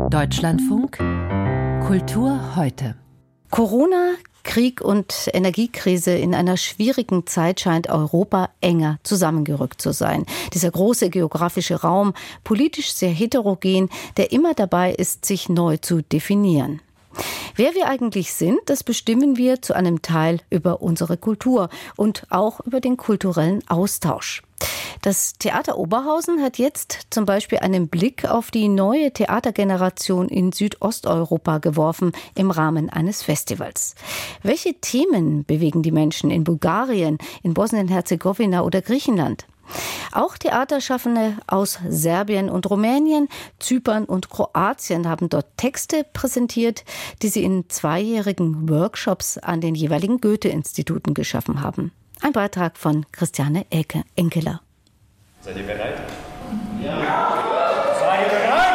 Deutschlandfunk Kultur heute. Corona, Krieg und Energiekrise in einer schwierigen Zeit scheint Europa enger zusammengerückt zu sein. Dieser große geografische Raum, politisch sehr heterogen, der immer dabei ist, sich neu zu definieren. Wer wir eigentlich sind, das bestimmen wir zu einem Teil über unsere Kultur und auch über den kulturellen Austausch. Das Theater Oberhausen hat jetzt zum Beispiel einen Blick auf die neue Theatergeneration in Südosteuropa geworfen im Rahmen eines Festivals. Welche Themen bewegen die Menschen in Bulgarien, in Bosnien-Herzegowina oder Griechenland? Auch Theaterschaffende aus Serbien und Rumänien, Zypern und Kroatien haben dort Texte präsentiert, die sie in 2-jährigen Workshops an den jeweiligen Goethe-Instituten geschaffen haben. Ein Beitrag von Christiane Enkeler. Seid ihr bereit? Ja! Seid ihr bereit?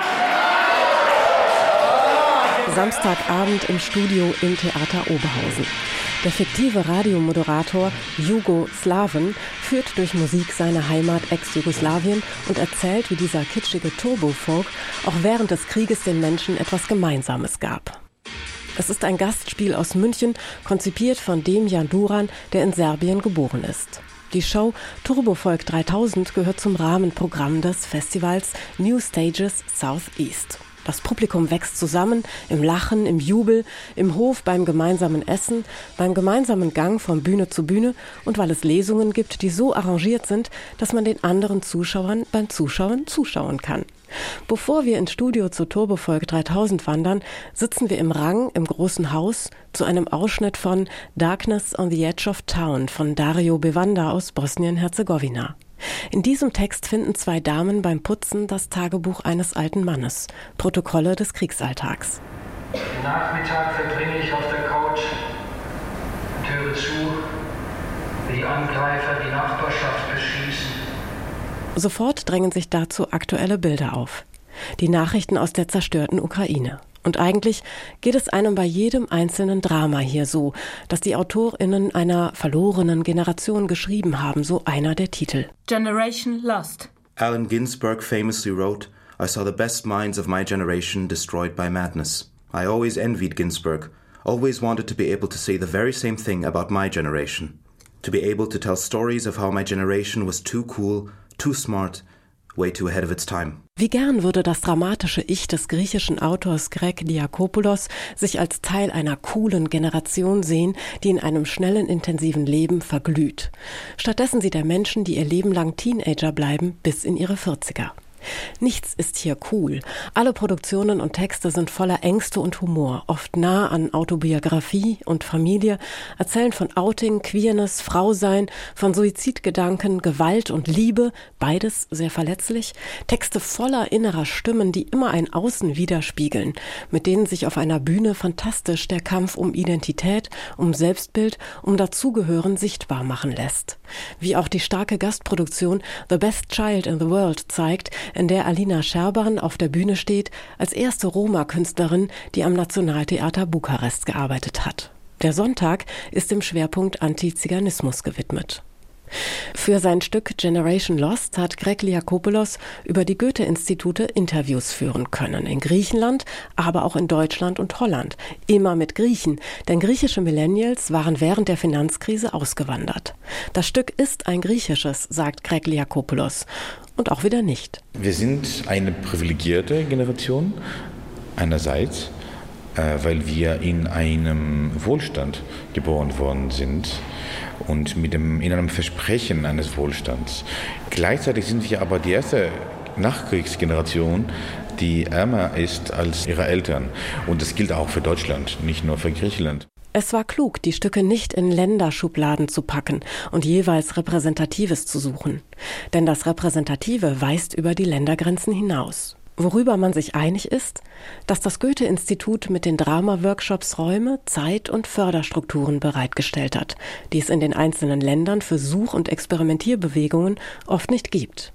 Samstagabend im Studio im Theater Oberhausen. Der fiktive Radiomoderator Jugo Slaven führt durch Musik seine Heimat Ex-Jugoslawien und erzählt, wie dieser kitschige Turbo-Folk auch während des Krieges den Menschen etwas Gemeinsames gab. Es ist ein Gastspiel aus München, konzipiert von Demian Duran, der in Serbien geboren ist. Die Show Turbofolk 3000 gehört zum Rahmenprogramm des Festivals New Stages Southeast. Das Publikum wächst zusammen, im Lachen, im Jubel, im Hof beim gemeinsamen Essen, beim gemeinsamen Gang von Bühne zu Bühne und weil es Lesungen gibt, die so arrangiert sind, dass man den anderen Zuschauern beim Zuschauen zuschauen kann. Bevor wir ins Studio zu Turbofolk 3000 wandern, sitzen wir im Rang im großen Haus zu einem Ausschnitt von Darkness on the Edge of Town von Dario Bevanda aus Bosnien-Herzegowina. In diesem Text finden 2 Damen beim Putzen das Tagebuch eines alten Mannes, Protokolle des Kriegsalltags. Den Nachmittag verbringe ich auf der Couch und höre zu, wie die Angreifer die Nachbarschaft beschießen. Sofort drängen sich dazu aktuelle Bilder auf. Die Nachrichten aus der zerstörten Ukraine. Und eigentlich geht es einem bei jedem einzelnen Drama hier so, dass die AutorInnen einer verlorenen Generation geschrieben haben, so einer der Titel. Generation Lost. Allen Ginsberg famously wrote, I saw the best minds of my generation destroyed by madness. I always envied Ginsberg, always wanted to be able to say the very same thing about my generation. To be able to tell stories of how my generation was too cool, too smart, way too ahead of its time. Wie gern würde das dramatische Ich des griechischen Autors Greg Diakopoulos sich als Teil einer coolen Generation sehen, die in einem schnellen, intensiven Leben verglüht. Stattdessen sieht er Menschen, die ihr Leben lang Teenager bleiben, bis in ihre 40er. Nichts ist hier cool. Alle Produktionen und Texte sind voller Ängste und Humor, oft nah an Autobiografie und Familie, erzählen von Outing, Queerness, Frausein, von Suizidgedanken, Gewalt und Liebe, beides sehr verletzlich. Texte voller innerer Stimmen, die immer ein Außen widerspiegeln, mit denen sich auf einer Bühne fantastisch der Kampf um Identität, um Selbstbild, um Dazugehören sichtbar machen lässt. Wie auch die starke Gastproduktion The Best Child in the World zeigt, in der Alina Scherban auf der Bühne steht, als erste Roma-Künstlerin, die am Nationaltheater Bukarest gearbeitet hat. Der Sonntag ist dem Schwerpunkt Antiziganismus gewidmet. Für sein Stück Generation Lost hat Greg Diakopoulos über die Goethe-Institute Interviews führen können. In Griechenland, aber auch in Deutschland und Holland. Immer mit Griechen, denn griechische Millennials waren während der Finanzkrise ausgewandert. Das Stück ist ein griechisches, sagt Greg Diakopoulos. Und auch wieder nicht. Wir sind eine privilegierte Generation, einerseits, weil wir in einem Wohlstand geboren worden sind und in einem Versprechen eines Wohlstands. Gleichzeitig sind wir aber die erste Nachkriegsgeneration, die ärmer ist als ihre Eltern. Und das gilt auch für Deutschland, nicht nur für Griechenland. Es war klug, die Stücke nicht in Länderschubladen zu packen und jeweils Repräsentatives zu suchen. Denn das Repräsentative weist über die Ländergrenzen hinaus. Worüber man sich einig ist, dass das Goethe-Institut mit den Drama-Workshops Räume, Zeit und Förderstrukturen bereitgestellt hat, die es in den einzelnen Ländern für Such- und Experimentierbewegungen oft nicht gibt.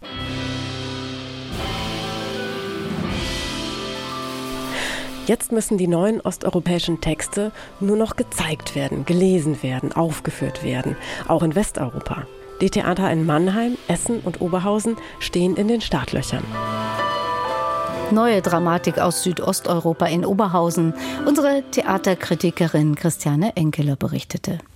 Jetzt müssen die neuen osteuropäischen Texte nur noch gezeigt werden, gelesen werden, aufgeführt werden, auch in Westeuropa. Die Theater in Mannheim, Essen und Oberhausen stehen in den Startlöchern. Neue Dramatik aus Südosteuropa in Oberhausen. Unsere Theaterkritikerin Christiane Enkeler berichtete.